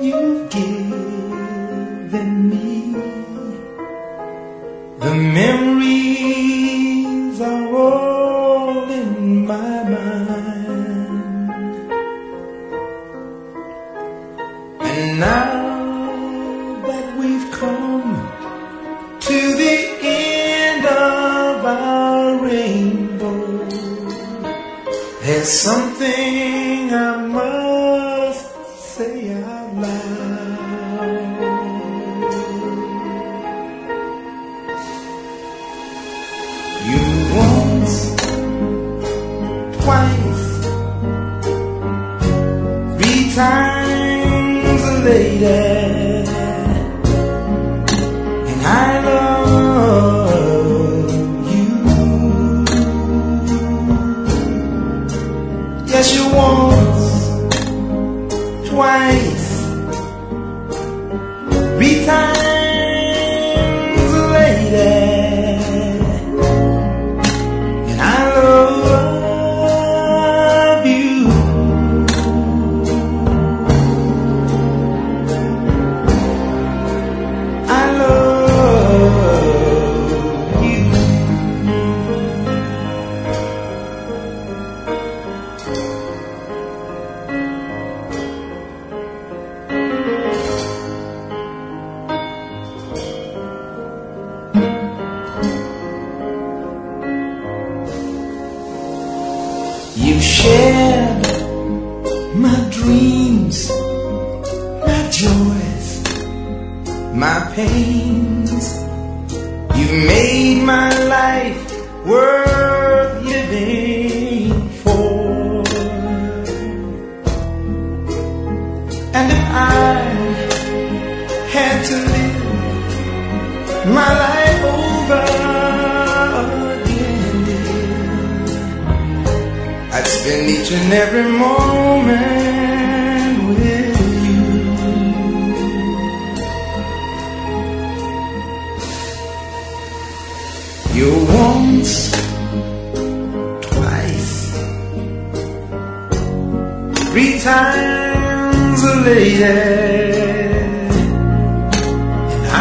you've given me. The memories are all in my mind. And now that we've come to the end of our rainbow, there's something I must say out loud. You once, twice, 3 times a lady, and I love you. Yes, you once, twice, 3 times a lady, and I love you. I love you. You shared my dreams, my joys, my pains. You've made my life worth living for. And if I had to live my life over again, I'd spend each and every moment with you. You're once, twice, 3 times a lady, and I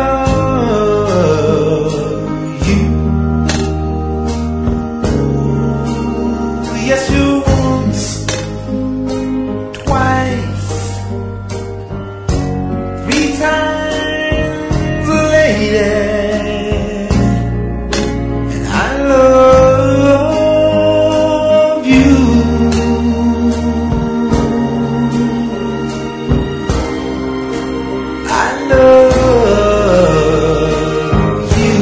love you. Yes, you once, twice, 3 times a lady, and I love you. I love you.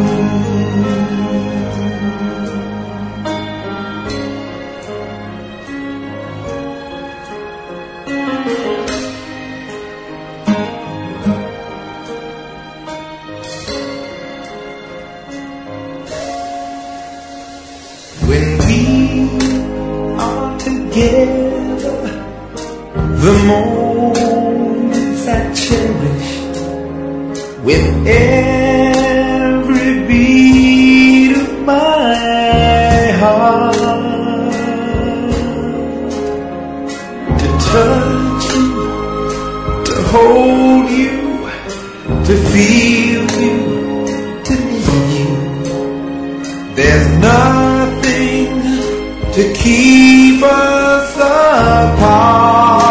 When we are together, the moments I cherish with every beat of my heart. To touch you, to hold you, to feel you, to need you. There's nothing to keep us apart.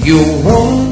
You won't